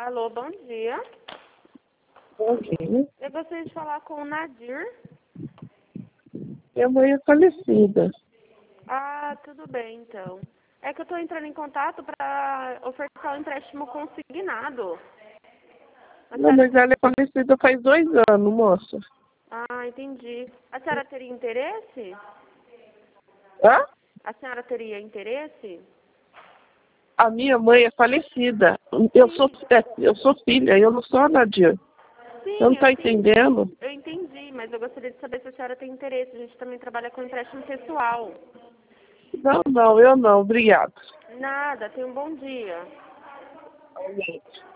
Alô, bom dia. Bom dia. Eu gostaria de falar com o Nadir. Minha mãe é falecida. Ah, tudo bem, então. É que eu estou entrando em contato para ofertar um empréstimo consignado. Não, mas ela é falecida faz 2 anos, moça. Ah, entendi. A senhora teria interesse? Hã? A senhora teria interesse? A minha mãe é falecida. Eu sou filha, eu não sou a Nadia. Sim, Você não está entendendo? eu entendi, mas eu gostaria de saber se a senhora tem interesse. A gente também trabalha com empréstimo pessoal. Não, eu não. Obrigada. Nada, tenha um bom dia. Realmente.